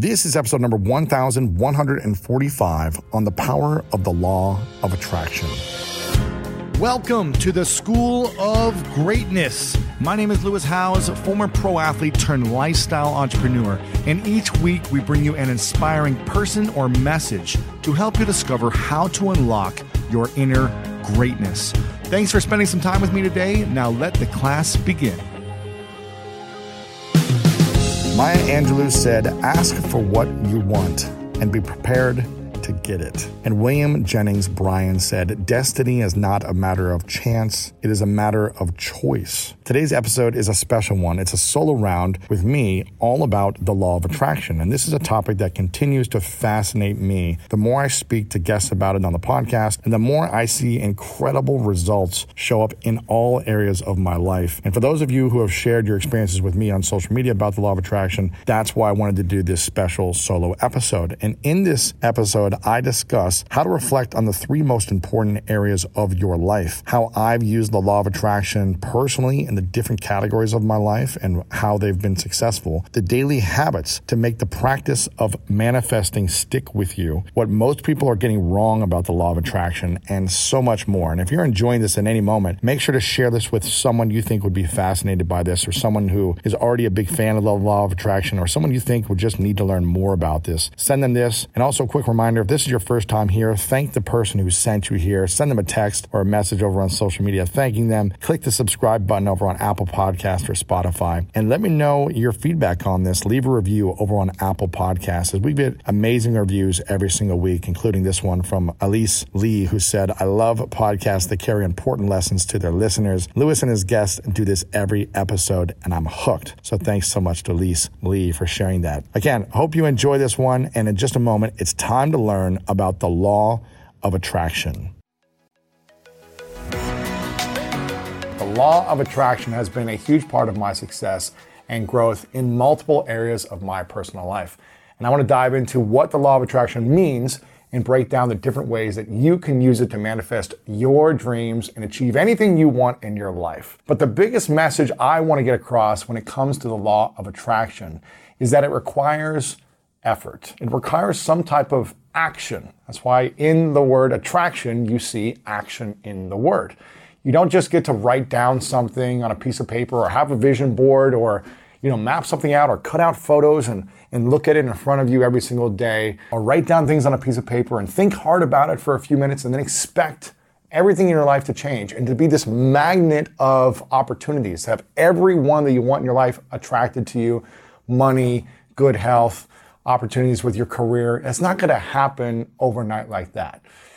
This is episode number 1145 on the power of the law of attraction. Welcome to the School of Greatness. My name is Lewis Howes, former pro athlete turned lifestyle entrepreneur, and each week we bring you an inspiring person or message to help you discover how to unlock your inner greatness. Thanks for spending some time with me today. Now let the class begin. Maya Angelou said, "Ask for what you want and be prepared to get it." And William Jennings Bryan said, "Destiny is not a matter of chance, it is a matter of choice." Today's episode is a special one. It's a solo round with me all about the law of attraction. And this is a topic that continues to fascinate me. The more I speak to guests about it on the podcast, and the more I see incredible results show up in all areas of my life. And for those of you who have shared your experiences with me on social media about the law of attraction, that's why I wanted to do this special solo episode. And in this episode, I discuss how to reflect on the three most important areas of your life, how I've used the law of attraction personally in the different categories of my life and how they've been successful, the daily habits to make the practice of manifesting stick with you, what most people are getting wrong about the law of attraction, and so much more. And if you're enjoying this in any moment, make sure to share this with someone you think would be fascinated by this, or someone who is already a big fan of the law of attraction, or someone you think would just need to learn more about this. Send them this. And also a quick reminder, if this is your first time here, thank the person who sent you here. Send them a text or a message over on social media thanking them. Click the subscribe button over on Apple Podcasts or Spotify. And let me know your feedback on this. Leave a review over on Apple Podcasts, as we get amazing reviews every single week, including this one from Elise Lee, who said, "I love podcasts that carry important lessons to their listeners. Lewis and his guests do this every episode, and I'm hooked." So thanks so much to Elise Lee for sharing that. Again, hope you enjoy this one. And in just a moment, it's time to learn about the law of attraction. The law of attraction has been a huge part of my success and growth in multiple areas of my personal life. And I want to dive into what the law of attraction means and break down the different ways that you can use it to manifest your dreams and achieve anything you want in your life. But the biggest message I want to get across when it comes to the law of attraction is that it requires effort. It requires some type of action. That's why in the word attraction, you see action in the word. You don't just get to write down something on a piece of paper or have a vision board or, map something out or cut out photos and look at it in front of you every single day, or write down things on a piece of paper and think hard about it for a few minutes and then expect everything in your life to change and to be this magnet of opportunities, to have every one that you want in your life attracted to you: money, good health, opportunities with your career. It's not going to happen overnight like that.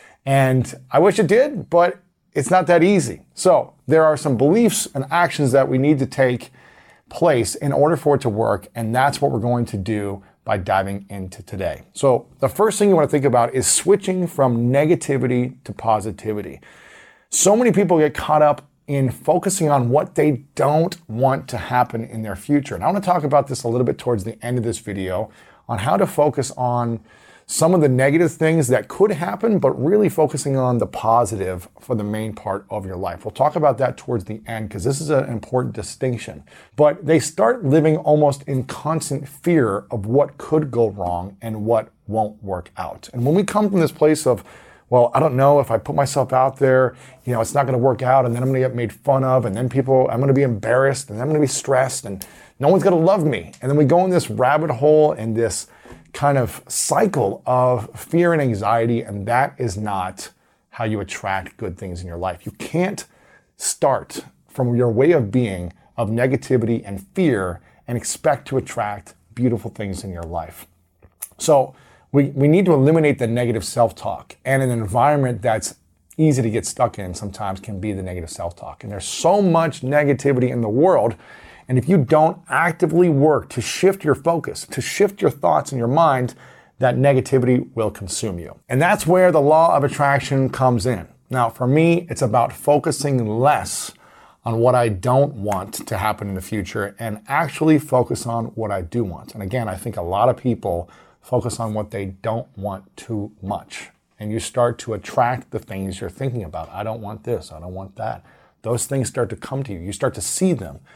And I wish it did, but it's not that easy. So there are some beliefs and actions that we need to take place in order for it to work. And that's what we're going to do by diving into today. So the first thing you want to think about is switching from negativity to positivity. So many people get caught up in focusing on what they don't want to happen in their future. And I want to talk about this a little bit towards the end of this video, on how to focus on some of the negative things that could happen, but really focusing on the positive for the main part of your life. We'll talk about that towards the end, because this is an important distinction. But they start living almost in constant fear of what could go wrong and what won't work out. And when we come from this place of, well, I don't know if I put myself out there, it's not going to work out, and then I'm going to get made fun of, and then I'm going to be embarrassed, and I'm going to be stressed, and no one's going to love me. And then we go in this rabbit hole and this kind of cycle of fear and anxiety, and that is not how you attract good things in your life. You can't start from your way of being of negativity and fear and expect to attract beautiful things in your life. So we need to eliminate the negative self-talk, and an environment that's easy to get stuck in sometimes can be the negative self-talk. And there's so much negativity in the world. And if you don't actively work to shift your focus, to shift your thoughts in your mind, that negativity will consume you. And that's where the law of attraction comes in. Now, for me, it's about focusing less on what I don't want to happen in the future and actually focus on what I do want. And again, I think a lot of people focus on what they don't want too much. And you start to attract the things you're thinking about. I don't want this. I don't want that. Those things start to come to you. You start to see them.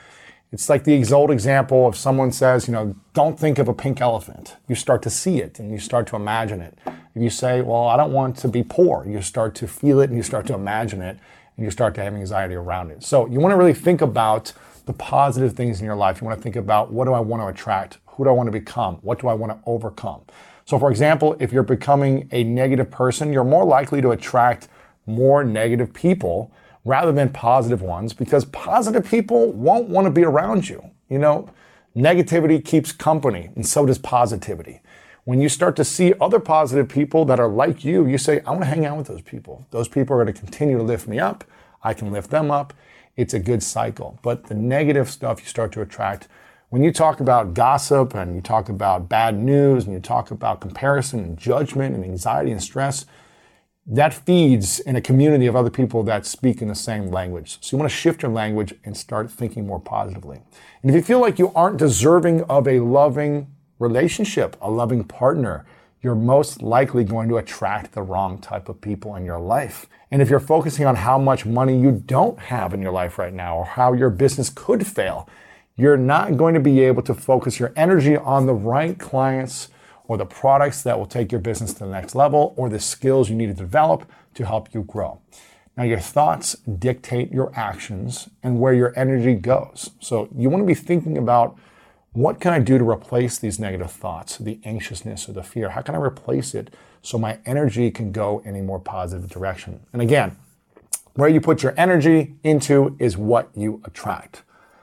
It's like the old example of someone says, don't think of a pink elephant. You start to see it and you start to imagine it. If you say, well, I don't want to be poor, you start to feel it and you start to imagine it and you start to have anxiety around it. So you want to really think about the positive things in your life. You want to think about, what do I want to attract? Who do I want to become? What do I want to overcome? So for example, if you're becoming a negative person, you're more likely to attract more negative people rather than positive ones, because positive people won't want to be around you. Negativity keeps company, and so does positivity. When you start to see other positive people that are like you, you say, I want to hang out with those people. Those people are going to continue to lift me up. I can lift them up. It's a good cycle. But the negative stuff you start to attract. When you talk about gossip and you talk about bad news and you talk about comparison and judgment and anxiety and stress, that feeds in a community of other people that speak in the same language. So you want to shift your language and start thinking more positively. And if you feel like you aren't deserving of a loving relationship, a loving partner, you're most likely going to attract the wrong type of people in your life. And if you're focusing on how much money you don't have in your life right now or how your business could fail, you're not going to be able to focus your energy on the right clients or the products that will take your business to the next level, or the skills you need to develop to help you grow. Now, your thoughts dictate your actions and where your energy goes. So you want to be thinking about, what can I do to replace these negative thoughts, the anxiousness or the fear? How can I replace it so my energy can go in a more positive direction? And again, where you put your energy into is what you attract.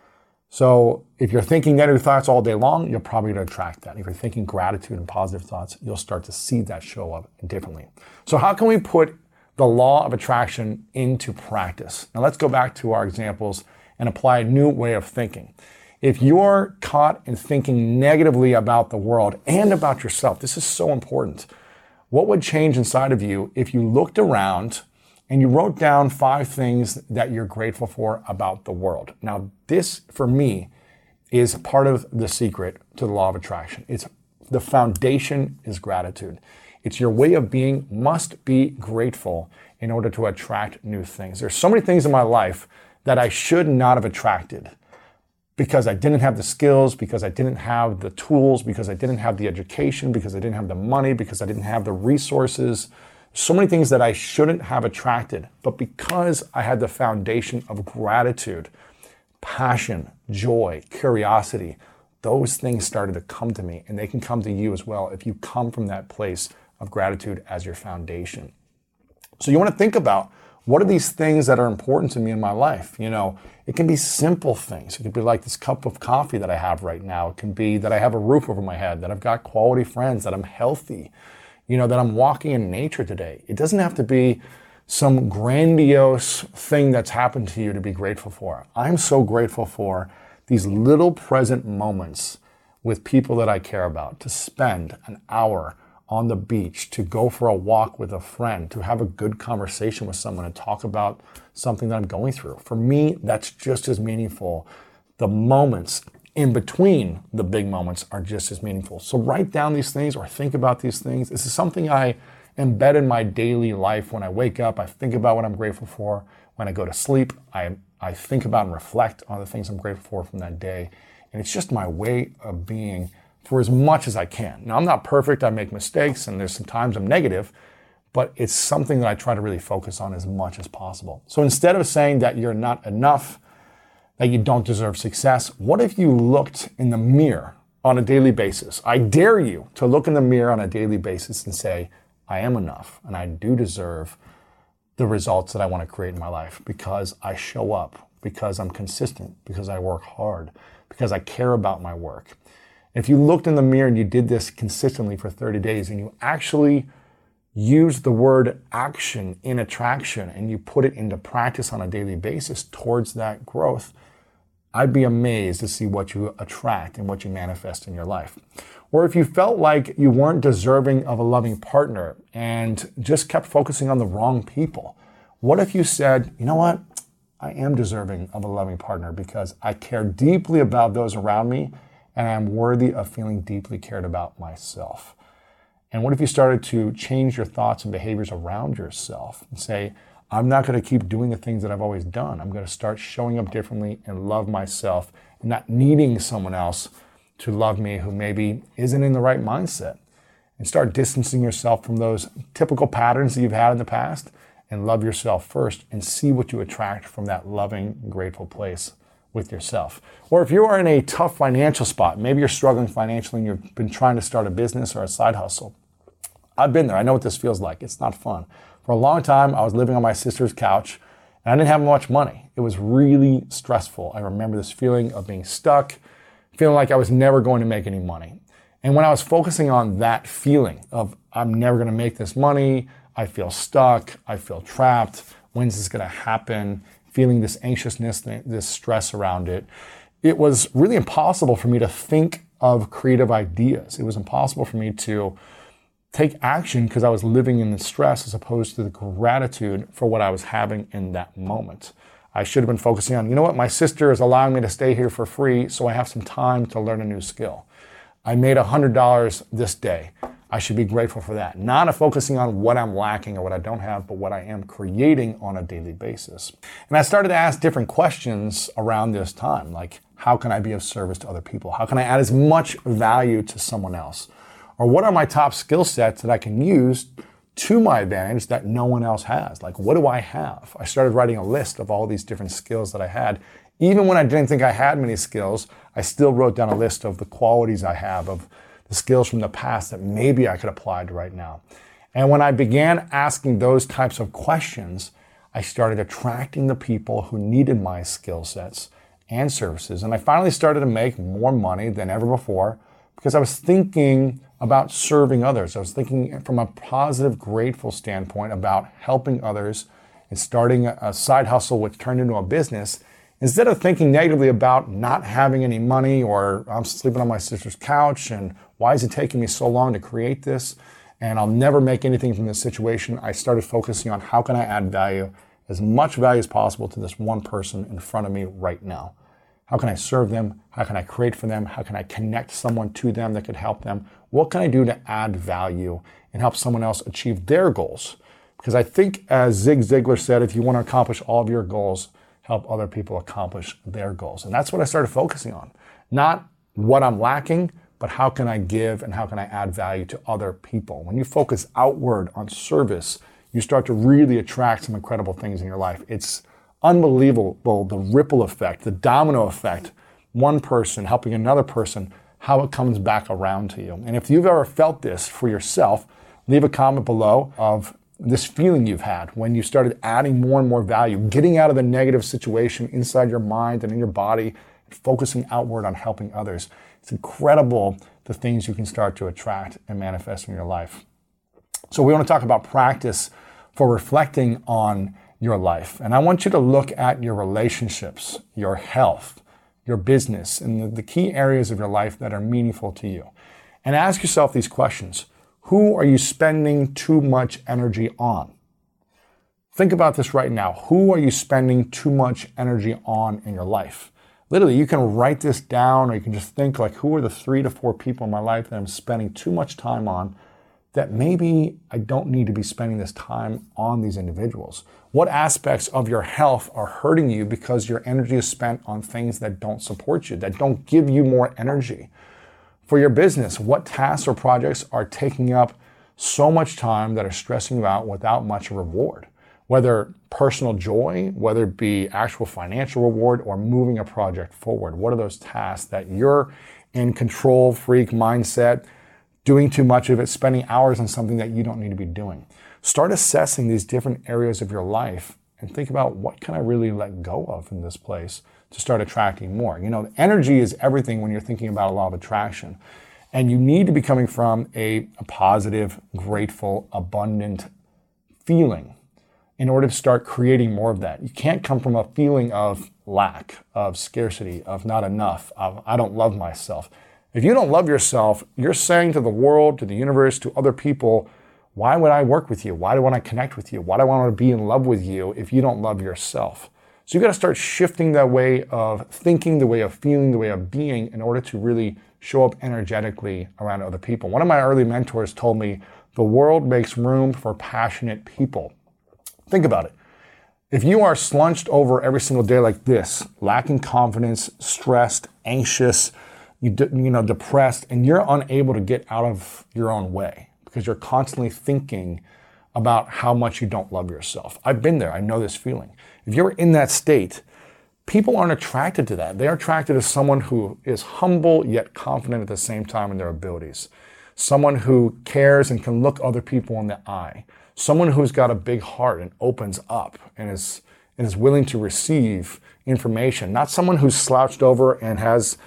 So if you're thinking negative thoughts all day long, you're probably going to attract that. If you're thinking gratitude and positive thoughts, you'll start to see that show up differently. So how can we put the law of attraction into practice? Now let's go back to our examples and apply a new way of thinking. If you're caught in thinking negatively about the world and about yourself, this is so important. What would change inside of you if you looked around and you wrote down 5 things that you're grateful for about the world? Now, this, for me, is part of the secret to the law of attraction. It's the foundation is gratitude. It's your way of being must be grateful in order to attract new things. There's so many things in my life that I should not have attracted because I didn't have the skills, because I didn't have the tools, because I didn't have the education, because I didn't have the money, because I didn't have the resources. So many things that I shouldn't have attracted, but because I had the foundation of gratitude, passion, joy, curiosity, those things started to come to me, and they can come to you as well if you come from that place of gratitude as your foundation. So you want to think about, what are these things that are important to me in my life? It can be simple things. It could be like this cup of coffee that I have right now. It can be that I have a roof over my head, that I've got quality friends, that I'm healthy, that I'm walking in nature today. It doesn't have to be some grandiose thing that's happened to you to be grateful for. I'm so grateful for these little present moments with people that I care about, to spend an hour on the beach, to go for a walk with a friend, to have a good conversation with someone and talk about something that I'm going through. For me, that's just as meaningful. The moments in between the big moments are just as meaningful. So write down these things or think about these things. This is something I embed in my daily life. When I wake up, I think about what I'm grateful for. When I go to sleep, I think about and reflect on the things I'm grateful for from that day. And it's just my way of being for as much as I can. Now, I'm not perfect. I make mistakes, and there's some times I'm negative, but it's something that I try to really focus on as much as possible. So instead of saying that you're not enough, that you don't deserve success, what if you looked in the mirror on a daily basis? I dare you to look in the mirror on a daily basis and say, I am enough, and I do deserve the results that I want to create in my life because I show up, because I'm consistent, because I work hard, because I care about my work. If you looked in the mirror and you did this consistently for 30 days and you actually used the word action in attraction and you put it into practice on a daily basis towards that growth, I'd be amazed to see what you attract and what you manifest in your life. Or if you felt like you weren't deserving of a loving partner and just kept focusing on the wrong people, what if you said, you know what? I am deserving of a loving partner because I care deeply about those around me and I'm worthy of feeling deeply cared about myself. And what if you started to change your thoughts and behaviors around yourself and say, I'm not going to keep doing the things that I've always done. I'm going to start showing up differently and love myself and not needing someone else to love me who maybe isn't in the right mindset. And start distancing yourself from those typical patterns that you've had in the past and love yourself first and see what you attract from that loving, grateful place with yourself. Or if you are in a tough financial spot, maybe you're struggling financially and you've been trying to start a business or a side hustle. I've been there. I know what this feels like. It's not fun. For a long time, I was living on my sister's couch and I didn't have much money. It was really stressful. I remember this feeling of being stuck, feeling like I was never going to make any money. And when I was focusing on that feeling of I'm never going to make this money, I feel stuck, I feel trapped, when's this going to happen, feeling this anxiousness, this stress around it, it was really impossible for me to think of creative ideas. It was impossible for me to take action because I was living in the stress as opposed to the gratitude for what I was having in that moment. I should have been focusing on, you know what, my sister is allowing me to stay here for free, so I have some time to learn a new skill. I made $100 this day. I should be grateful for that. Not focusing on what I'm lacking or what I don't have, but what I am creating on a daily basis. And I started to ask different questions around this time, like how can I be of service to other people? How can I add as much value to someone else? Or what are my top skill sets that I can use to my advantage that no one else has? Like, what do I have? I started writing a list of all these different skills that I had. Even when I didn't think I had many skills, I still wrote down a list of the qualities I have, of the skills from the past that maybe I could apply to right now. And when I began asking those types of questions, I started attracting the people who needed my skill sets and services. And I finally started to make more money than ever before because I was thinking about serving others. I was thinking from a positive, grateful standpoint about helping others and starting a side hustle which turned into a business. Instead of thinking negatively about not having any money or I'm sleeping on my sister's couch and why is it taking me so long to create this and I'll never make anything from this situation, I started focusing on how can I add value, as much value as possible to this one person in front of me right now. How can I serve them? How can I create for them? How can I connect someone to them that could help them? What can I do to add value and help someone else achieve their goals? Because I think, as Zig Ziglar said, if you want to accomplish all of your goals, help other people accomplish their goals. And that's what I started focusing on. Not what I'm lacking, but how can I give and how can I add value to other people? When you focus outward on service, you start to really attract some incredible things in your life. It's unbelievable, the ripple effect, the domino effect, one person helping another person, how it comes back around to you. And if you've ever felt this for yourself, leave a comment below of this feeling you've had when you started adding more and more value, getting out of the negative situation inside your mind and in your body, and focusing outward on helping others. It's incredible the things you can start to attract and manifest in your life. So we want to talk about practice for reflecting on your life. And I want you to look at your relationships, your health, your business, and the key areas of your life that are meaningful to you. And ask yourself these questions. Who are you spending too much energy on? Think about this right now. Who are you spending too much energy on in your life? Literally, you can write this down, or you can just think like, who are the 3 to 4 people in my life that I'm spending too much time on that maybe I don't need to be spending this time on these individuals? What aspects of your health are hurting you because your energy is spent on things that don't support you, that don't give you more energy? For your business, what tasks or projects are taking up so much time that are stressing you out without much reward? Whether personal joy, whether it be actual financial reward, or moving a project forward. What are those tasks that you're in control freak mindset, doing too much of it, spending hours on something that you don't need to be doing? Start assessing these different areas of your life and think about, what can I really let go of in this place to start attracting more? You know, energy is everything when you're thinking about a law of attraction. And you need to be coming from a positive, grateful, abundant feeling in order to start creating more of that. You can't come from a feeling of lack, of scarcity, of not enough, of I don't love myself. If you don't love yourself, you're saying to the world, to the universe, to other people, why would I work with you? Why do I want to connect with you? Why do I want to be in love with you if you don't love yourself? So you got to start shifting that way of thinking, the way of feeling, the way of being in order to really show up energetically around other people. One of my early mentors told me, the world makes room for passionate people. Think about it. If you are slunched over every single day like this, lacking confidence, stressed, anxious, depressed, and you're unable to get out of your own way because you're constantly thinking about how much you don't love yourself. I've been there. I know this feeling. If you're in that state, people aren't attracted to that. They're attracted to someone who is humble yet confident at the same time in their abilities. Someone who cares and can look other people in the eye. Someone who's got a big heart and opens up and is willing to receive information. Not someone who's slouched over and has,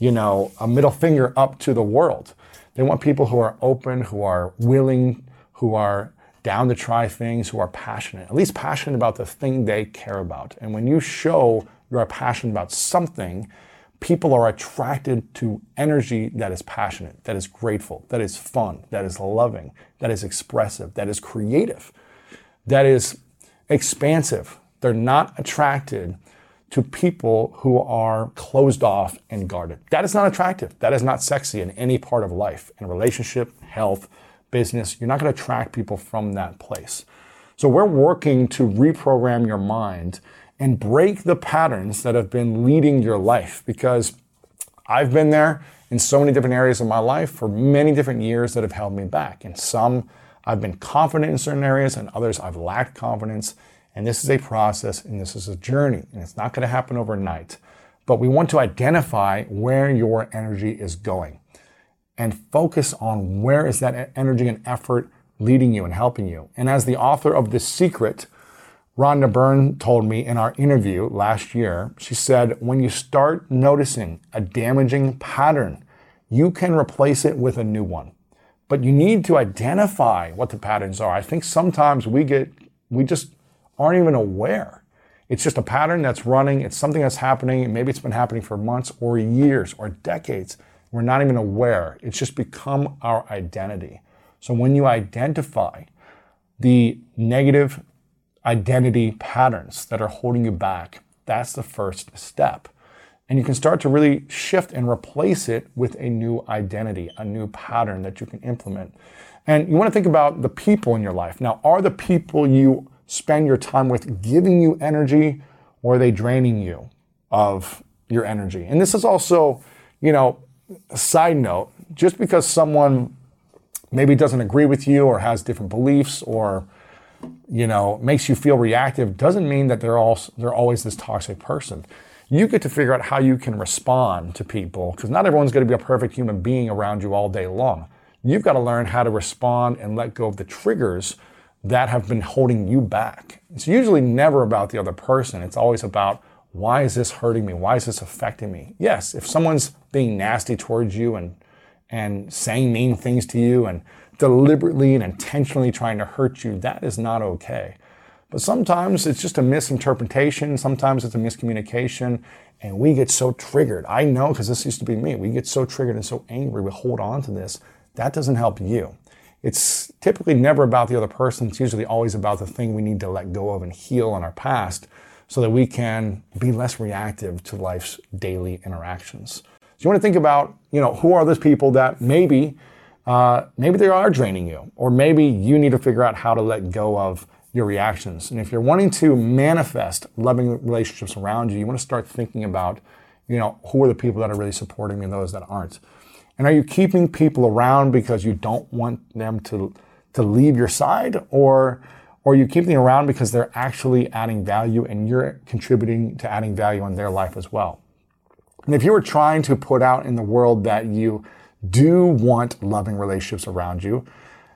a middle finger up to the world. They want people who are open, who are willing, who are down to try things, who are passionate, at least passionate about the thing they care about. And when you show you are passionate about something, people are attracted to energy that is passionate, that is grateful, that is fun, that is loving, that is expressive, that is creative, that is expansive. They're not attracted to people who are closed off and guarded. That is not attractive. That is not sexy in any part of life, in relationship, health, business. You're not going to attract people from that place. So we're working to reprogram your mind and break the patterns that have been leading your life, because I've been there in so many different areas of my life for many different years that have held me back. And some I've been confident in certain areas, and others I've lacked confidence. And this is a process, and this is a journey, and it's not going to happen overnight. But we want to identify where your energy is going and focus on where is that energy and effort leading you and helping you. And as the author of The Secret, Rhonda Byrne told me in our interview last year, she said, when you start noticing a damaging pattern, you can replace it with a new one. But you need to identify what the patterns are. I think sometimes we just aren't even aware. It's just a pattern that's running. It's something that's happening. Maybe it's been happening for months or years or decades. We're not even aware. It's just become our identity. So when you identify the negative identity patterns that are holding you back, that's the first step. And you can start to really shift and replace it with a new identity, a new pattern that you can implement. And you want to think about the people in your life. Now, are the people you spend your time with giving you energy, or are they draining you of your energy? And this is also, a side note, just because someone maybe doesn't agree with you or has different beliefs or makes you feel reactive doesn't mean that they're always this toxic person. You get to figure out how you can respond to people, because not everyone's going to be a perfect human being around you all day long. You've got to learn how to respond and let go of the triggers that have been holding you back. It's usually never about the other person. It's always about, why is this hurting me? Why is this affecting me? Yes, if someone's being nasty towards you and saying mean things to you and deliberately and intentionally trying to hurt you, that is not okay. But sometimes it's just a misinterpretation. Sometimes it's a miscommunication, and we get so triggered. I know, because this used to be me. We get so triggered and so angry, we hold on to this. That doesn't help you. It's typically never about the other person. It's usually always about the thing we need to let go of and heal in our past so that we can be less reactive to life's daily interactions. So you want to think about, who are those people that maybe they are draining you, or maybe you need to figure out how to let go of your reactions. And if you're wanting to manifest loving relationships around you, you want to start thinking about, who are the people that are really supporting me and those that aren't. And are you keeping people around because you don't want them to leave your side, or are you keeping them around because they're actually adding value and you're contributing to adding value in their life as well? And if you were trying to put out in the world that you do want loving relationships around you,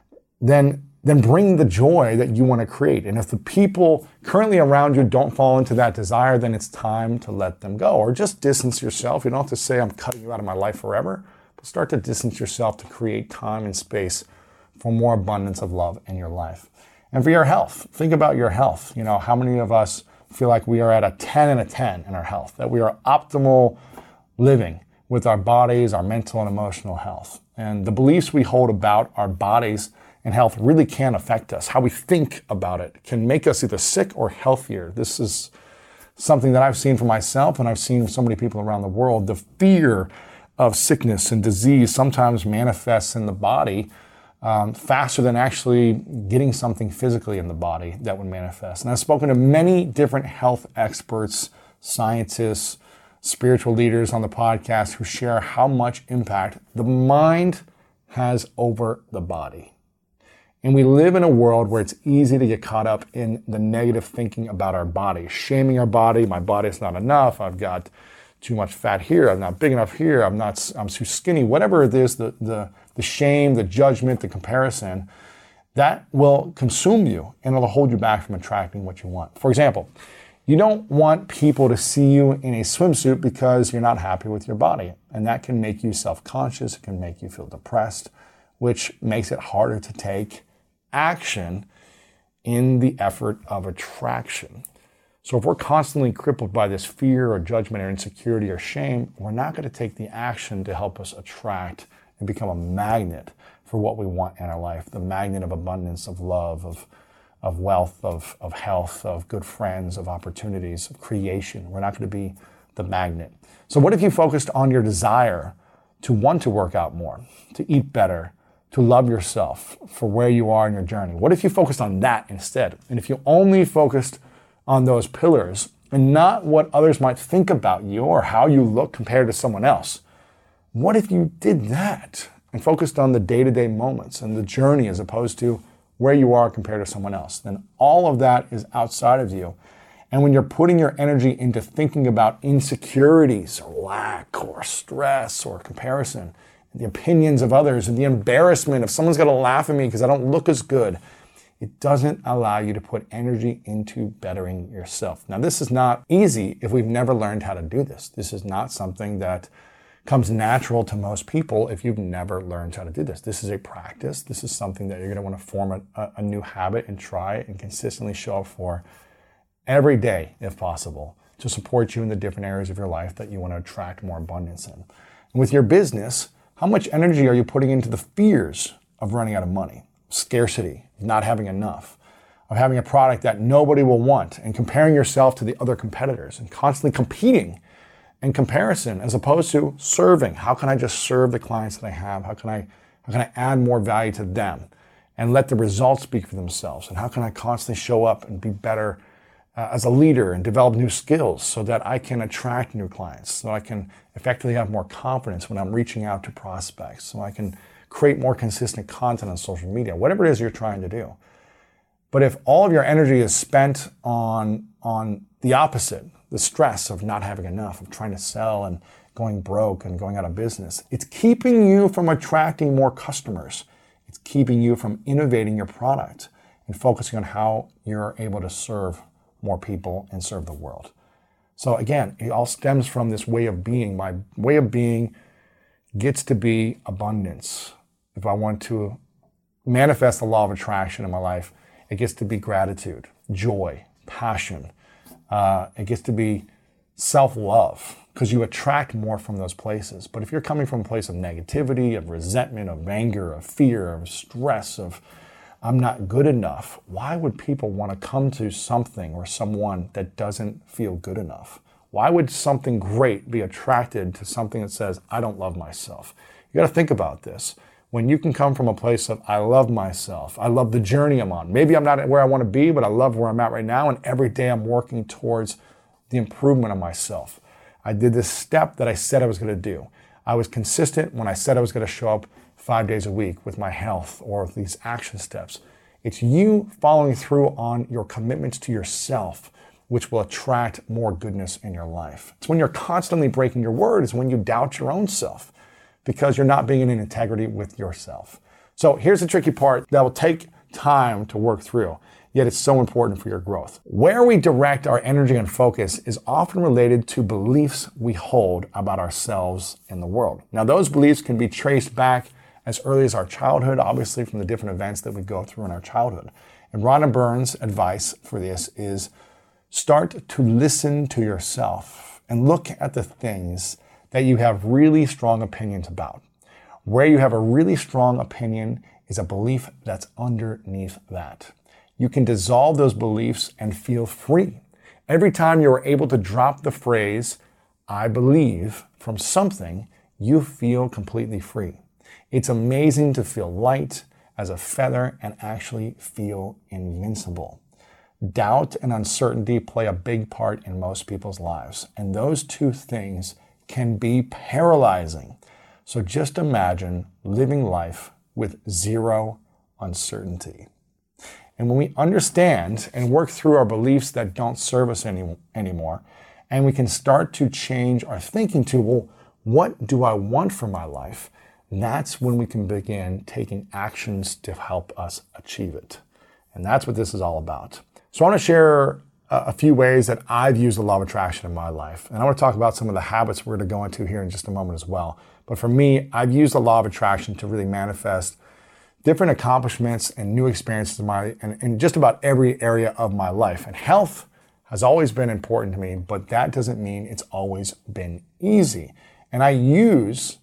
then bring the joy that you want to create. And if the people currently around you don't fall into that desire, then it's time to let them go, or just distance yourself. You don't have to say, I'm cutting you out of my life forever, but start to distance yourself to create time and space for more abundance of love in your life. And for your health, think about your health. How many of us feel like we are at a 10 and a 10 in our health, that we are optimal living with our bodies, our mental and emotional health. And the beliefs we hold about our bodies and health really can affect us. How we think about it can make us either sick or healthier. This is something that I've seen for myself, and I've seen so many people around the world. The fear of sickness and disease sometimes manifests in the body faster than actually getting something physically in the body that would manifest. And I've spoken to many different health experts, scientists, spiritual leaders on the podcast who share how much impact the mind has over the body. And we live in a world where it's easy to get caught up in the negative thinking about our body, shaming our body. My body's not enough. I've got too much fat here. I'm not big enough here. I'm too skinny. Whatever it is, the shame, the judgment, the comparison, that will consume you and it'll hold you back from attracting what you want. For example, you don't want people to see you in a swimsuit because you're not happy with your body. And that can make you self-conscious. It can make you feel depressed, which makes it harder to take action in the effort of attraction. So if we're constantly crippled by this fear or judgment or insecurity or shame, we're not going to take the action to help us attract and become a magnet for what we want in our life, the magnet of abundance, of love, of wealth, of health, of good friends, of opportunities, of creation. We're not going to be the magnet. So what if you focused on your desire to want to work out more, to eat better, to love yourself for where you are in your journey? What if you focused on that instead? And if you only focused on those pillars and not what others might think about you or how you look compared to someone else, what if you did that and focused on the day-to-day moments and the journey as opposed to where you are compared to someone else? Then all of that is outside of you. And when you're putting your energy into thinking about insecurities or lack or stress or comparison, the opinions of others and the embarrassment of someone's going to laugh at me because I don't look as good, it doesn't allow you to put energy into bettering yourself. Now, this is not easy if we've never learned how to do this. This is not something that comes natural to most people if you've never learned how to do this. This is a practice. This is something that you're going to want to form a new habit and try and consistently show up for every day, if possible, to support you in the different areas of your life that you want to attract more abundance in. And with your business, how much energy are you putting into the fears of running out of money, scarcity, of not having enough, of having a product that nobody will want, and comparing yourself to the other competitors and constantly competing and comparison as opposed to serving? How can I just serve the clients that I have? How can I add more value to them and let the results speak for themselves? And how can I constantly show up and be better as a leader and develop new skills so that I can attract new clients, so I can effectively have more confidence when I'm reaching out to prospects, so I can create more consistent content on social media, whatever it is you're trying to do. But if all of your energy is spent on the opposite, the stress of not having enough, of trying to sell and going broke and going out of business, it's keeping you from attracting more customers. It's keeping you from innovating your product and focusing on how you're able to serve more people and serve the world. So again, it all stems from this way of being. My way of being gets to be abundance. If I want to manifest the law of attraction in my life, it gets to be gratitude, joy, passion. It gets to be self-love, because you attract more from those places. But if you're coming from a place of negativity, of resentment, of anger, of fear, of stress, of I'm not good enough, why would people want to come to something or someone that doesn't feel good enough? Why would something great be attracted to something that says, I don't love myself? You got to think about this. When you can come from a place of, I love myself, I love the journey I'm on. Maybe I'm not where I want to be, but I love where I'm at right now, and every day I'm working towards the improvement of myself. I did this step that I said I was going to do. I was consistent when I said I was going to show up 5 days a week with my health or these action steps. It's you following through on your commitments to yourself, which will attract more goodness in your life. It's when you're constantly breaking your word, it's when you doubt your own self, because you're not being in integrity with yourself. So here's the tricky part that will take time to work through, yet it's so important for your growth. Where we direct our energy and focus is often related to beliefs we hold about ourselves and the world. Now, those beliefs can be traced back as early as our childhood, obviously from the different events that we go through in our childhood. And Rhonda Byrne's advice for this is start to listen to yourself and look at the things that you have really strong opinions about. Where you have a really strong opinion is a belief that's underneath that. You can dissolve those beliefs and feel free. Every time you are able to drop the phrase, I believe, from something, you feel completely free. It's amazing to feel light as a feather and actually feel invincible. Doubt and uncertainty play a big part in most people's lives, and those two things can be paralyzing. So just imagine living life with zero uncertainty. And when we understand and work through our beliefs that don't serve us anymore, and we can start to change our thinking to, well, what do I want for my life? That's when we can begin taking actions to help us achieve it. And that's what this is all about. So I want to share a few ways that I've used the law of attraction in my life. And I want to talk about some of the habits we're going to go into here in just a moment as well. But for me, I've used the law of attraction to really manifest different accomplishments and new experiences in just about every area of my life. And health has always been important to me, but that doesn't mean it's always been easy. And I use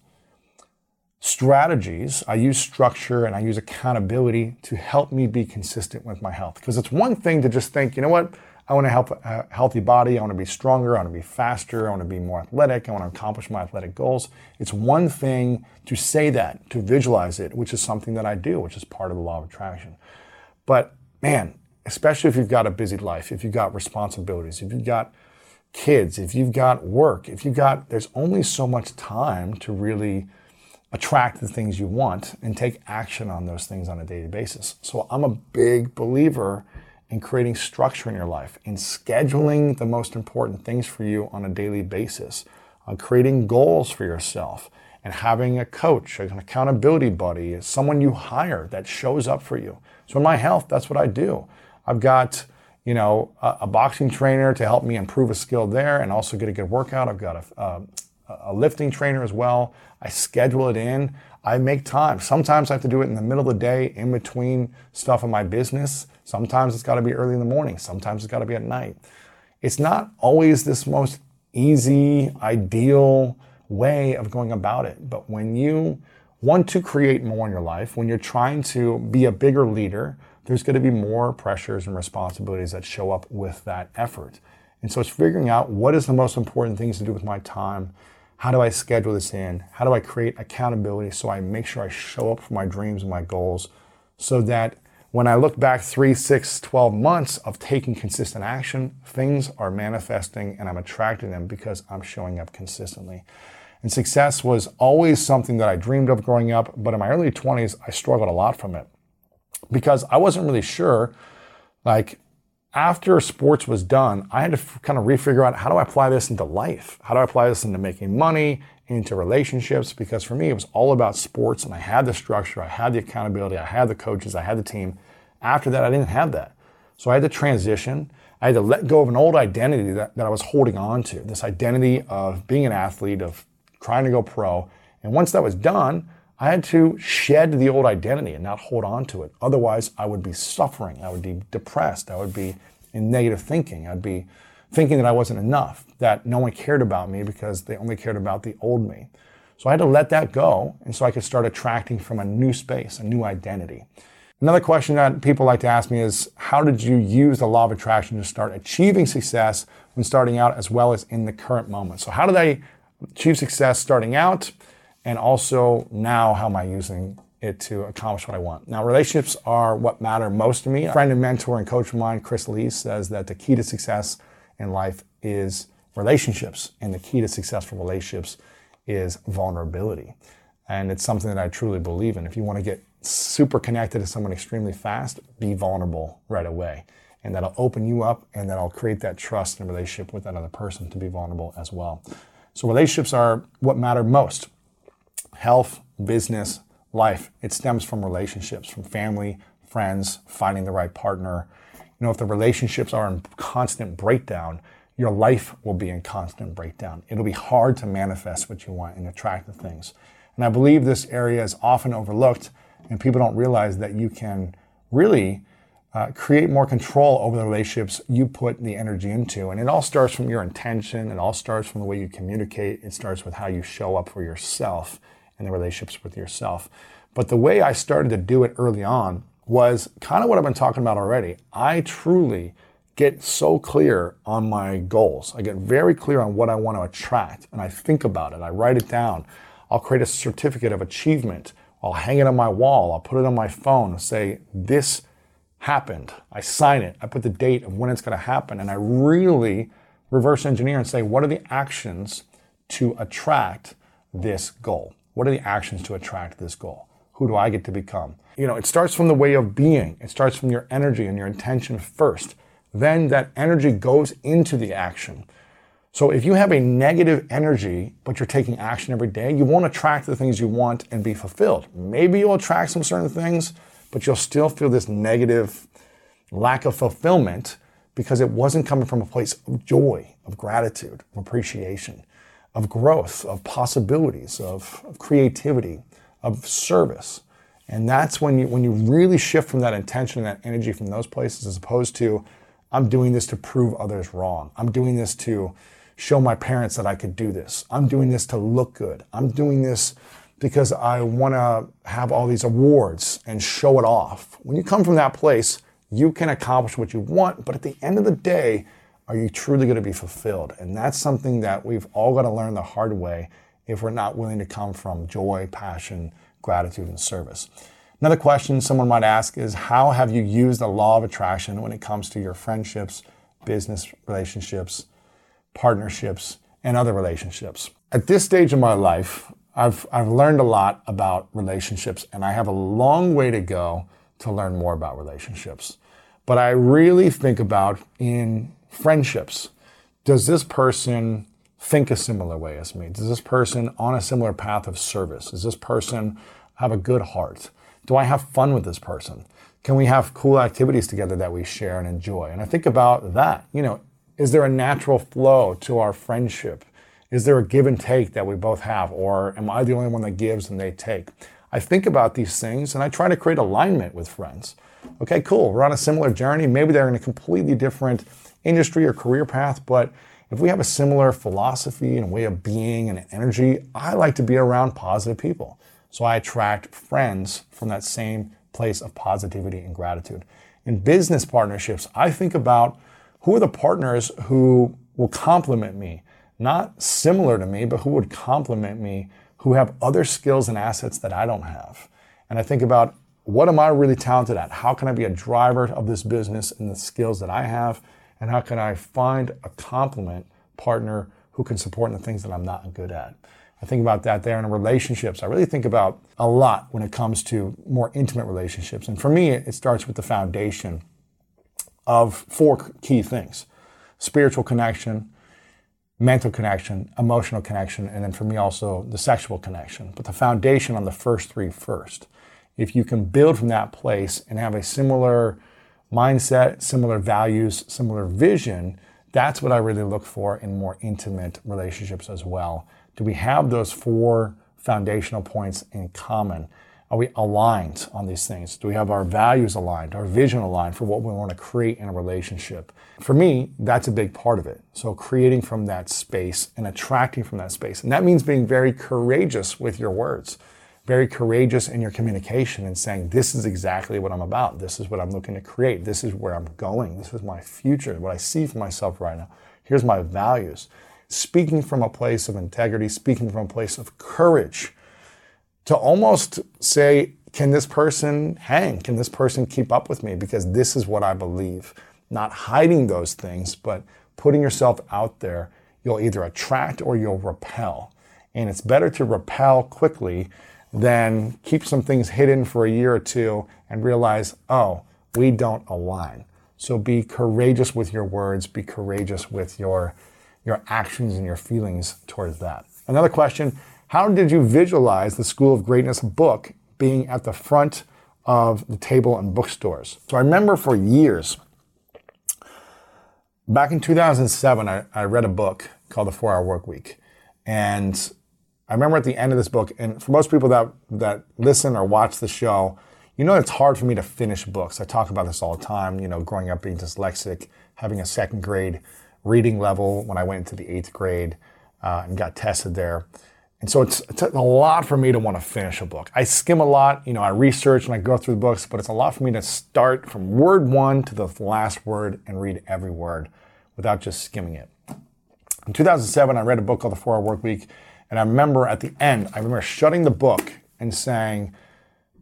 strategies, I use structure, and I use accountability to help me be consistent with my health. Because it's one thing to just think, you know what, I want to have a healthy body, I want to be stronger, I want to be faster, I want to be more athletic, I want to accomplish my athletic goals. It's one thing to say that, to visualize it, which is something that I do, which is part of the law of attraction. But man, especially if you've got a busy life, if you've got responsibilities, if you've got kids, if you've got work, there's only so much time to really attract the things you want and take action on those things on a daily basis. So I'm a big believer in creating structure in your life, in scheduling the most important things for you on a daily basis, on creating goals for yourself, and having a coach, an accountability buddy, someone you hire that shows up for you. So in my health, that's what I do. I've got a boxing trainer to help me improve a skill there and also get a good workout. I've got a lifting trainer as well. I schedule it in. I make time. Sometimes I have to do it in the middle of the day in between stuff in my business. Sometimes it's got to be early in the morning. Sometimes it's got to be at night. It's not always this most easy, ideal way of going about it. But when you want to create more in your life, when you're trying to be a bigger leader, there's going to be more pressures and responsibilities that show up with that effort. And so it's figuring out what is the most important things to do with my time. How do I schedule this in? How do I create accountability so I make sure I show up for my dreams and my goals so that when I look back 3, 6, 12 months of taking consistent action, things are manifesting and I'm attracting them because I'm showing up consistently. And success was always something that I dreamed of growing up, but in my early 20s, I struggled a lot from it because I wasn't really sure, after sports was done, I had to kind of refigure out, how do I apply this into life? How do I apply this into making money, into relationships? Because for me, it was all about sports and I had the structure, I had the accountability, I had the coaches, I had the team. After that, I didn't have that. So I had to transition. I had to let go of an old identity that I was holding on to, this identity of being an athlete, of trying to go pro. And once that was done, I had to shed the old identity and not hold on to it. Otherwise, I would be suffering. I would be depressed. I would be in negative thinking. I'd be thinking that I wasn't enough, that no one cared about me because they only cared about the old me. So I had to let that go, and so I could start attracting from a new space, a new identity. Another question that people like to ask me is, how did you use the law of attraction to start achieving success when starting out as well as in the current moment? So how did I achieve success starting out? And also now, how am I using it to accomplish what I want? Now, relationships are what matter most to me. A friend and mentor and coach of mine, Chris Lee, says that the key to success in life is relationships. And the key to successful relationships is vulnerability. And it's something that I truly believe in. If you want to get super connected to someone extremely fast, be vulnerable right away. And that'll open you up and that'll create that trust and relationship with that other person to be vulnerable as well. So relationships are what matter most. Health, business, life, it stems from relationships, from family, friends, finding the right partner. If the relationships are in constant breakdown, your life will be in constant breakdown. It'll be hard to manifest what you want and attract the things. And I believe this area is often overlooked and people don't realize that you can really create more control over the relationships you put the energy into. And it all starts from your intention. It all starts from the way you communicate. It starts with how you show up for yourself and the relationships with yourself. But the way I started to do it early on was kind of what I've been talking about already. I truly get so clear on my goals. I get very clear on what I want to attract, and I think about it. I write it down. I'll create a certificate of achievement. I'll hang it on my wall. I'll put it on my phone and say, this happened. I sign it. I put the date of when it's going to happen. And I really reverse engineer and say, what are the actions to attract this goal? What are the actions to attract this goal? Who do I get to become? It starts from the way of being. It starts from your energy and your intention first. Then that energy goes into the action. So if you have a negative energy, but you're taking action every day, you won't attract the things you want and be fulfilled. Maybe you'll attract some certain things, but you'll still feel this negative lack of fulfillment because it wasn't coming from a place of joy, of gratitude, of appreciation, of growth, of possibilities, of creativity, of service. And that's when you really shift from that intention and that energy from those places, as opposed to, I'm doing this to prove others wrong. I'm doing this to show my parents that I could do this. I'm doing this to look good. I'm doing this because I want to have all these awards and show it off. When you come from that place, you can accomplish what you want, but at the end of the day, are you truly going to be fulfilled? And that's something that we've all got to learn the hard way if we're not willing to come from joy, passion, gratitude, and service. Another question someone might ask is, how have you used the law of attraction when it comes to your friendships, business relationships, partnerships, and other relationships? At this stage of my life, I've learned a lot about relationships, and I have a long way to go to learn more about relationships. But I really think about in friendships, does this person think a similar way as me? Does this person on a similar path of service? Does this person have a good heart? Do I have fun with this person? Can we have cool activities together that we share and enjoy? And I think about that. Is there a natural flow to our friendship? Is there a give and take that we both have? Or am I the only one that gives and they take? I think about these things and I try to create alignment with friends. Okay, cool. We're on a similar journey. Maybe they're in a completely different industry or career path, but if we have a similar philosophy and way of being and energy, I like to be around positive people. So I attract friends from that same place of positivity and gratitude. In business partnerships, I think about who are the partners who will complement me, not similar to me, but who would complement me, who have other skills and assets that I don't have. And I think about, what am I really talented at? How can I be a driver of this business and the skills that I have? And how can I find a complement partner who can support in the things that I'm not good at? I think about that there in relationships. I really think about a lot when it comes to more intimate relationships. And for me, it starts with the foundation of 4 key things: spiritual connection, mental connection, emotional connection, and then for me also the sexual connection. But the foundation on the first 3 first. If you can build from that place and have a similar mindset, similar values, similar vision, that's what I really look for in more intimate relationships as well. Do we have those 4 foundational points in common? Are we aligned on these things? Do we have our values aligned, our vision aligned for what we want to create in a relationship? For me, that's a big part of it. So creating from that space and attracting from that space. And that means being very courageous with your words, very courageous in your communication and saying, this is exactly what I'm about. This is what I'm looking to create. This is where I'm going. This is my future, what I see for myself right now. Here's my values. Speaking from a place of integrity, speaking from a place of courage, to almost say, can this person hang? Can this person keep up with me? Because this is what I believe. Not hiding those things, but putting yourself out there. You'll either attract or you'll repel. And it's better to repel quickly than keep some things hidden for a year or 2 and realize, oh, we don't align. So be courageous with your words. Be courageous with your actions and your feelings towards that. Another question: how did you visualize the School of Greatness book being at the front of the table in bookstores? So I remember for years, back in 2007, I read a book called The 4-Hour Workweek. And I remember at the end of this book, and for most people that listen or watch the show, it's hard for me to finish books. I talk about this all the time, growing up being dyslexic, having a 2nd grade reading level when I went into the 8th grade and got tested there. And so it's a lot for me to want to finish a book. I skim a lot, I research and I go through the books, but it's a lot for me to start from word 1 to the last word and read every word without just skimming it. In 2007, I read a book called The 4-Hour Workweek, and I remember at the end, shutting the book and saying,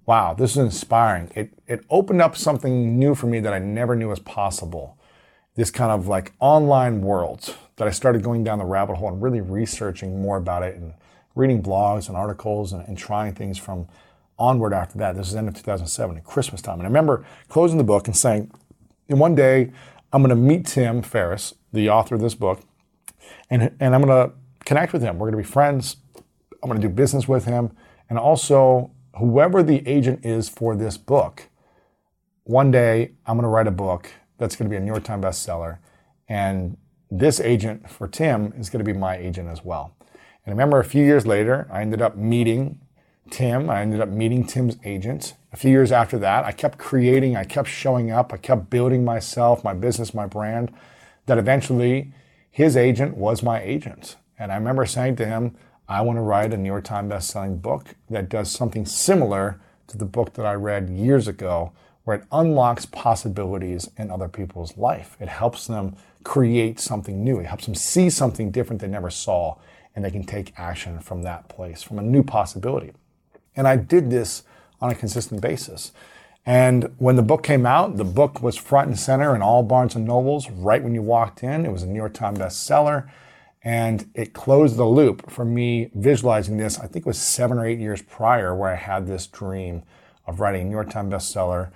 wow, this is inspiring. It opened up something new for me that I never knew was possible. This kind of like online world that I started going down the rabbit hole and really researching more about it and reading blogs and articles and trying things from onward after that. This is the end of 2007 at Christmas time. And I remember closing the book and saying, in one day, I'm going to meet Tim Ferriss, the author of this book, and I'm going to connect with him. We're going to be friends. I'm going to do business with him. And also, whoever the agent is for this book, one day I'm going to write a book that's going to be a New York Times bestseller. And this agent for Tim is going to be my agent as well. And I remember a few years later, I ended up meeting Tim. I ended up meeting Tim's agent. A few years after that, I kept creating, I kept showing up, I kept building myself, my business, my brand, that eventually his agent was my agent. And I remember saying to him, I want to write a New York Times best-selling book that does something similar to the book that I read years ago, where it unlocks possibilities in other people's life. It helps them create something new. It helps them see something different they never saw, and they can take action from that place, from a new possibility. And I did this on a consistent basis. And when the book came out, the book was front and center in all Barnes & Nobles right when you walked in. It was a New York Times bestseller. And it closed the loop for me visualizing this, I think it was 7 or 8 years prior, where I had this dream of writing a New York Times bestseller,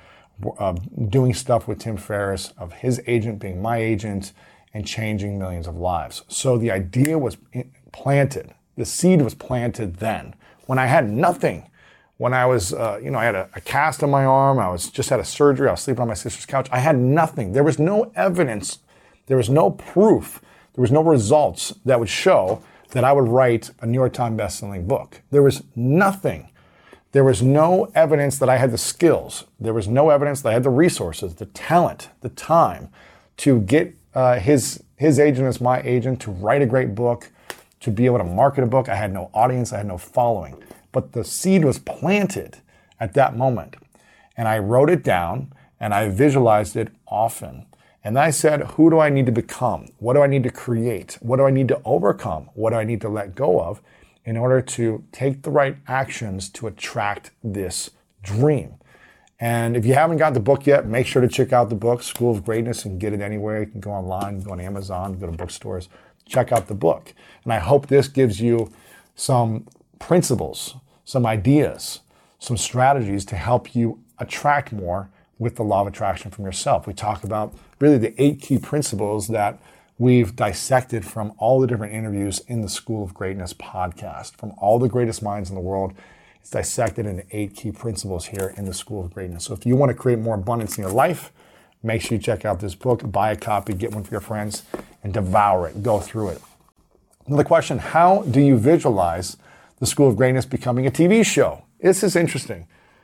doing stuff with Tim Ferriss, of his agent being my agent, and changing millions of lives. So the idea was planted. The seed was planted then, when I had nothing. When I was, I had a cast on my arm. I just had a surgery. I was sleeping on my sister's couch. I had nothing. There was no evidence. There was no proof. There was no results that would show that I would write a New York Times bestselling book. There was nothing. There was no evidence that I had the skills. There was no evidence that I had the resources, the talent, the time to get his agent as my agent, to write a great book, to be able to market a book. I had no audience. I had no following. But the seed was planted at that moment. And I wrote it down and I visualized it often. And I said, who do I need to become? What do I need to create? What do I need to overcome? What do I need to let go of in order to take the right actions to attract this dream? And if you haven't got the book yet, make sure to check out the book, School of Greatness, and get it anywhere. You can go online, you can go on Amazon, go to bookstores, check out the book. And I hope this gives you some principles, some ideas, some strategies to help you attract more with the law of attraction from yourself. We talk about really the 8 key principles that we've dissected from all the different interviews in the School of Greatness podcast. From all the greatest minds in the world, it's dissected into 8 key principles here in the School of Greatness. So if you want to create more abundance in your life, make sure you check out this book, buy a copy, get one for your friends, and devour it, go through it. Another question, how do you visualize the School of Greatness becoming a TV show? This is interesting.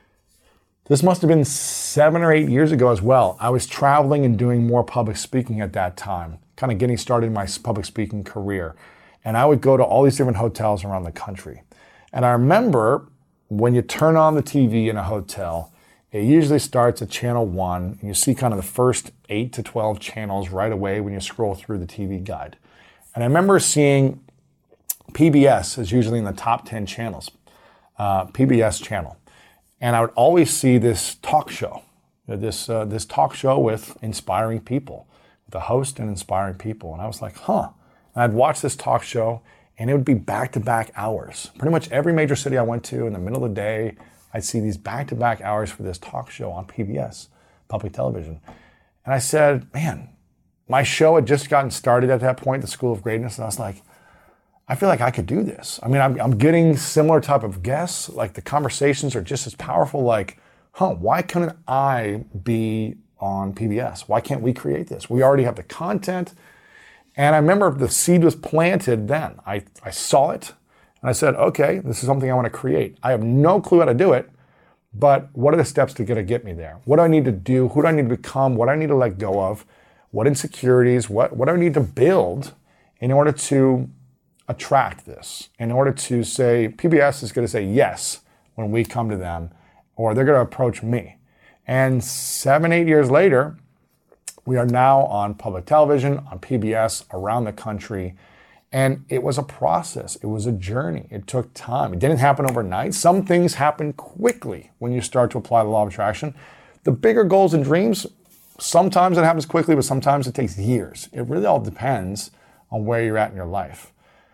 This must have been 7 or 8 years ago as well. I was traveling and doing more public speaking at that time, kind of getting started in my public speaking career. And I would go to all these different hotels around the country. And I remember when you turn on the TV in a hotel, it usually starts at channel 1, and you see kind of the first 8 to 12 channels right away when you scroll through the TV guide. And I remember seeing PBS is usually in the top 10 channels, PBS channel. And I would always see this talk show, this talk show with inspiring people, the host and inspiring people. And I was like, huh. And I'd watch this talk show, and it would be back-to-back hours. Pretty much every major city I went to in the middle of the day, I'd see these back-to-back hours for this talk show on PBS, public television. And I said, man, my show had just gotten started at that point, the School of Greatness, and I was like, I feel like I could do this. I mean, I'm getting similar type of guests. Like the conversations are just as powerful. Like, why couldn't I be on PBS? Why can't we create this? We already have the content. And I remember the seed was planted then. I saw it and I said, okay, this is something I want to create. I have no clue how to do it, but what are the steps to get me there? What do I need to do? Who do I need to become? What do I need to let go of? What insecurities? What do I need to build in order to attract this, in order to say, PBS is going to say yes when we come to them, or they're going to approach me. And 7, 8 years later, we are now on public television, on PBS, around the country, And it was a process. It was a journey. It took time. It didn't happen overnight. Some things happen quickly when you start to apply the law of attraction. The bigger goals and dreams, sometimes it happens quickly, but sometimes it takes years. It really all depends on where you're at in your life.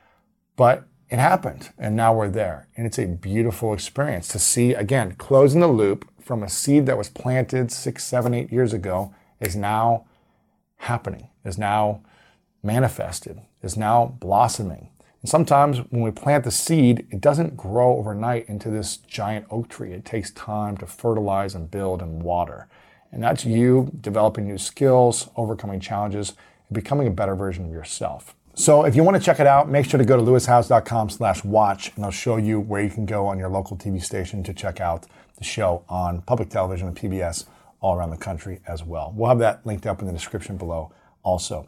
But it happened, and now we're there. And it's a beautiful experience to see, again, closing the loop from a seed that was planted 6, 7, 8 years ago is now happening, is now manifested, is now blossoming. And sometimes when we plant the seed, it doesn't grow overnight into this giant oak tree. It takes time to fertilize and build and water. And that's you developing new skills, overcoming challenges, and becoming a better version of yourself. So if you want to check it out, make sure to go to lewishowes.com/watch, and I'll show you where you can go on your local TV station to check out the show on public television and PBS all around the country as well. We'll have that linked up in the description below also.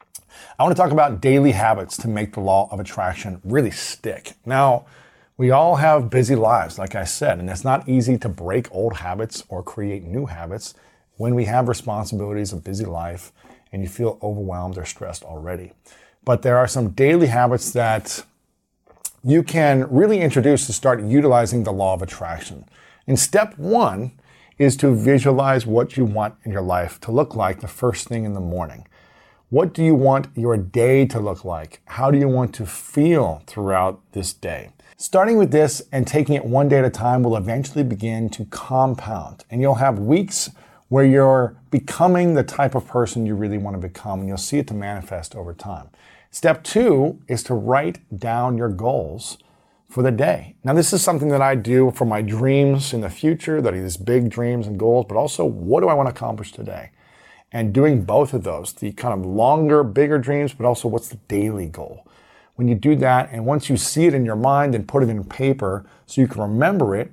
I want to talk about daily habits to make the law of attraction really stick. Now, we all have busy lives, like I said, and it's not easy to break old habits or create new habits when we have responsibilities, a busy life, and you feel overwhelmed or stressed already. But there are some daily habits that you can really introduce to start utilizing the law of attraction. And step one is to visualize what you want in your life to look like the first thing in the morning. What do you want your day to look like? How do you want to feel throughout this day? Starting with this and taking it one day at a time will eventually begin to compound. And you'll have weeks where you're becoming the type of person you really want to become, and you'll see it to manifest over time. Step two is to write down your goals for the day. Now, this is something that I do for my dreams in the future, that are these big dreams and goals, but also what do I want to accomplish today? And doing both of those, the kind of longer, bigger dreams, but also what's the daily goal? When you do that, and once you see it in your mind and put it in paper so you can remember it,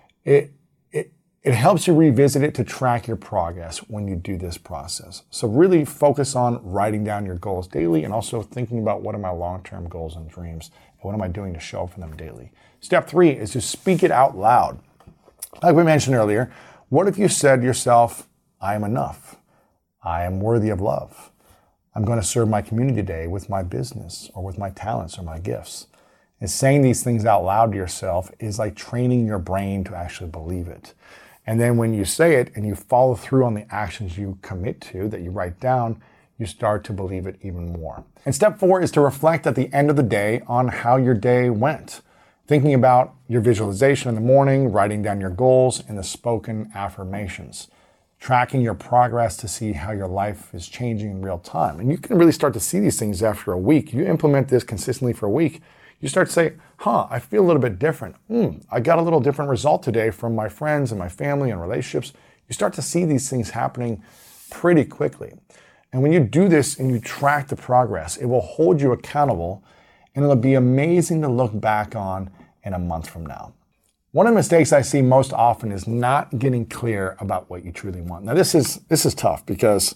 it helps you revisit it to track your progress when you do this process. So really focus on writing down your goals daily and also thinking about what are my long-term goals and dreams and what am I doing to show up for them daily. Step three is to speak it out loud. Like we mentioned earlier, what if you said to yourself, I am enough. I am worthy of love. I'm going to serve my community today with my business or with my talents or my gifts. And saying these things out loud to yourself is like training your brain to actually believe it. And then when you say it and you follow through on the actions you commit to, that you write down, you start to believe it even more. And step four is to reflect at the end of the day on how your day went. Thinking about your visualization in the morning, writing down your goals, and the spoken affirmations. Tracking your progress to see how your life is changing in real time. And you can really start to see these things after a week. You implement this consistently for a week, you start to say, I feel a little bit different. I got a little different result today from my friends and my family and relationships. You start to see these things happening pretty quickly. And when you do this and you track the progress, it will hold you accountable, and it'll be amazing to look back on in a month from now. One of the mistakes I see most often is not getting clear about what you truly want. Now, this is tough because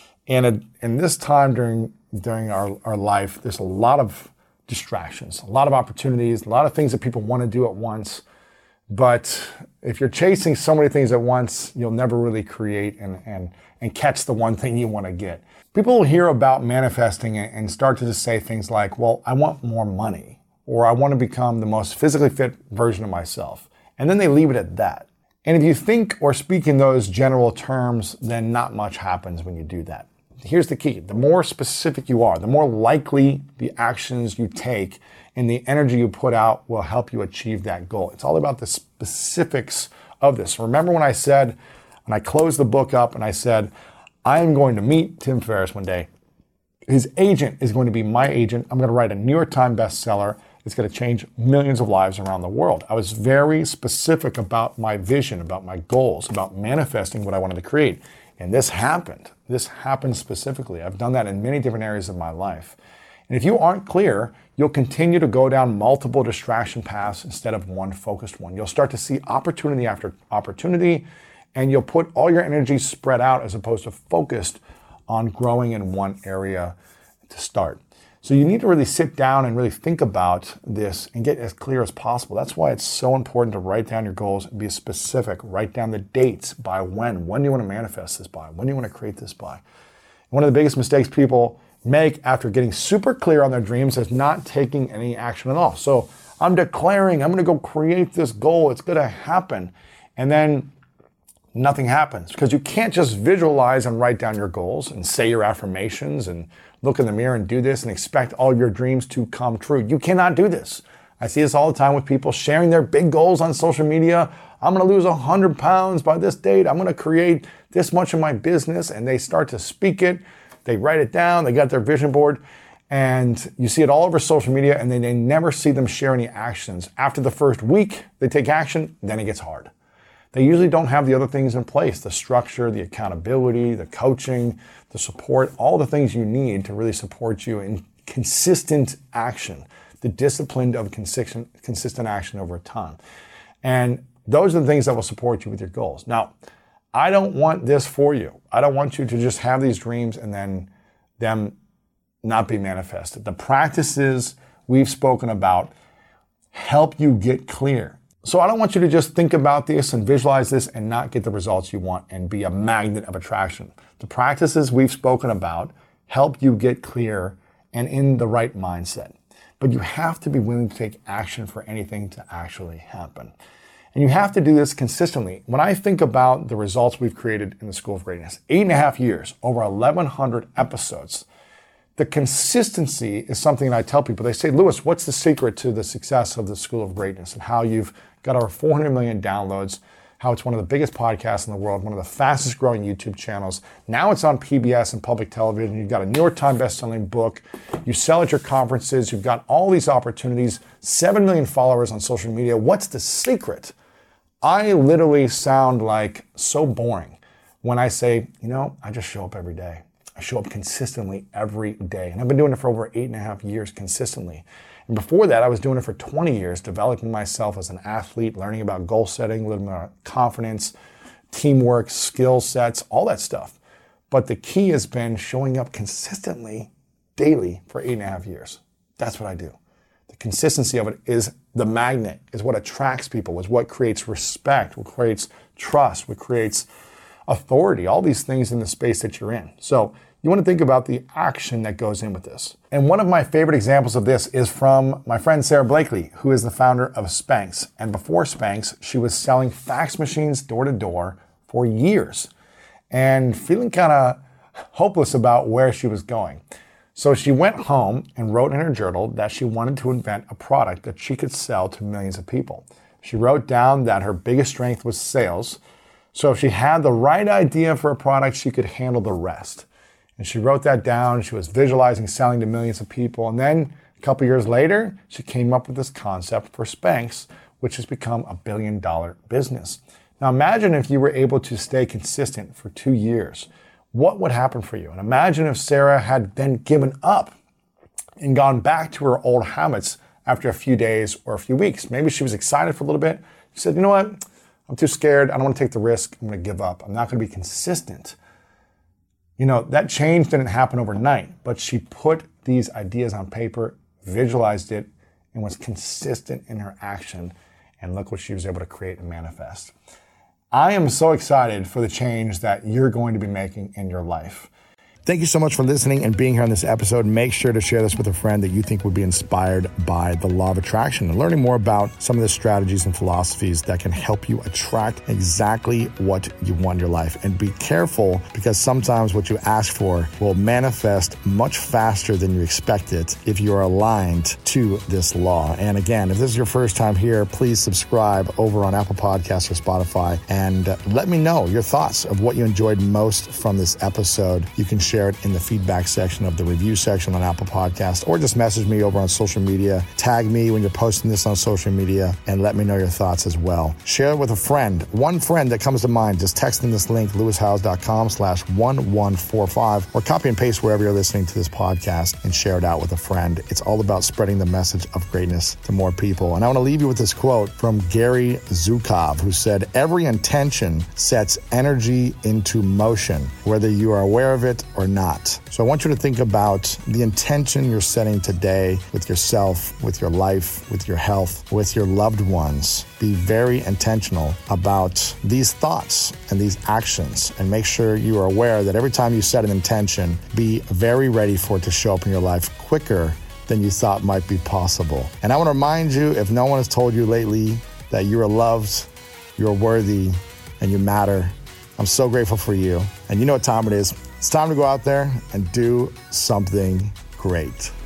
in this time during our life, there's a lot of distractions, a lot of opportunities, a lot of things that people want to do at once. But if you're chasing so many things at once, you'll never really create and catch the one thing you want to get. People will hear about manifesting and start to just say things like, well, I want more money, or I want to become the most physically fit version of myself. And then they leave it at that. And if you think or speak in those general terms, then not much happens when you do that. Here's the key. The more specific you are, the more likely the actions you take and the energy you put out will help you achieve that goal. It's all about the specifics of this. Remember when I said, when I closed the book up and I said, I am going to meet Tim Ferriss one day. His agent is going to be my agent. I'm going to write a New York Times bestseller. It's going to change millions of lives around the world. I was very specific about my vision, about my goals, about manifesting what I wanted to create. And this happened. This happened specifically. I've done that in many different areas of my life. And if you aren't clear, you'll continue to go down multiple distraction paths instead of one focused one. You'll start to see opportunity after opportunity, and you'll put all your energy spread out as opposed to focused on growing in one area to start. So you need to really sit down and really think about this and get as clear as possible. That's why it's so important to write down your goals and be specific. Write down the dates by when. When do you want to manifest this by? When do you want to create this by? One of the biggest mistakes people make after getting super clear on their dreams is not taking any action at all. So I'm declaring, I'm going to go create this goal. It's going to happen. And then nothing happens because you can't just visualize and write down your goals and say your affirmations and look in the mirror and do this and expect all your dreams to come true. You cannot do this. I see this all the time with people sharing their big goals on social media. I'm going to lose 100 pounds by this date. I'm going to create this much in my business. And they start to speak it. They write it down. They got their vision board. And you see it all over social media, and then they never see them share any actions. After the first week, they take action, then it gets hard. They usually don't have the other things in place, the structure, the accountability, the coaching, the support, all the things you need to really support you in consistent action, the discipline of consistent action over time. And those are the things that will support you with your goals. Now, I don't want this for you. I don't want you to just have these dreams and then them not be manifested. The practices we've spoken about help you get clear. So I don't want you to just think about this and visualize this and not get the results you want and be a magnet of attraction. The practices we've spoken about help you get clear and in the right mindset. But you have to be willing to take action for anything to actually happen. And you have to do this consistently. When I think about the results we've created in the School of Greatness, 8.5 years, over 1,100 episodes, the consistency is something that I tell people. They say, Lewis, what's the secret to the success of the School of Greatness and how you've got over 400 million downloads, how it's one of the biggest podcasts in the world, one of the fastest growing YouTube channels. Now it's on PBS and public television. You've got a New York Times best-selling book. You sell at your conferences. You've got all these opportunities, 7 million followers on social media. What's the secret? I literally sound like so boring when I say, I just show up every day. I show up consistently every day. And I've been doing it for over 8.5 years consistently. And before that, I was doing it for 20 years, developing myself as an athlete, learning about goal setting, learning about confidence, teamwork, skill sets, all that stuff. But the key has been showing up consistently, daily, for 8.5 years. That's what I do. The consistency of it is the magnet, is what attracts people, is what creates respect, what creates trust, what creates authority, all these things in the space that you're in. So you want to think about the action that goes in with this. And one of my favorite examples of this is from my friend Sara Blakely, who is the founder of Spanx. And before Spanx, she was selling fax machines door to door for years and feeling kind of hopeless about where she was going. So she went home and wrote in her journal that she wanted to invent a product that she could sell to millions of people. She wrote down that her biggest strength was sales. So if she had the right idea for a product, she could handle the rest. And she wrote that down. She was visualizing selling to millions of people. And then a couple years later, she came up with this concept for Spanx, which has become a $1 billion business. Now imagine if you were able to stay consistent for 2 years. What would happen for you? And imagine if Sara had then given up and gone back to her old habits after a few days or a few weeks. Maybe she was excited for a little bit. She said, you know what? I'm too scared. I don't want to take the risk. I'm going to give up. I'm not going to be consistent. That change didn't happen overnight, but she put these ideas on paper, visualized it, and was consistent in her action. And look what she was able to create and manifest. I am so excited for the change that you're going to be making in your life. Thank you so much for listening and being here on this episode. Make sure to share this with a friend that you think would be inspired by the law of attraction and learning more about some of the strategies and philosophies that can help you attract exactly what you want in your life. And be careful, because sometimes what you ask for will manifest much faster than you expect it if you are aligned to this law. And again, if this is your first time here, please subscribe over on Apple Podcasts or Spotify and let me know your thoughts of what you enjoyed most from this episode. You can share it in the feedback section of the review section on Apple Podcasts, or just message me over on social media. Tag me when you're posting this on social media and let me know your thoughts as well. Share it with a friend. One friend that comes to mind, just text in this link, lewishowes.com/1145, or copy and paste wherever you're listening to this podcast and share it out with a friend. It's all about spreading the message of greatness to more people. And I want to leave you with this quote from Gary Zukov, who said, "Every intention sets energy into motion. Whether you are aware of it or or not. So I want you to think about the intention you're setting today with yourself, with your life, with your health, with your loved ones. Be very intentional about these thoughts and these actions, and make sure you are aware that every time you set an intention, be very ready for it to show up in your life quicker than you thought might be possible. And I want to remind you, if no one has told you lately, that you are loved, you're worthy, and you matter. I'm so grateful for you. And you know what time it is. It's time to go out there and do something great.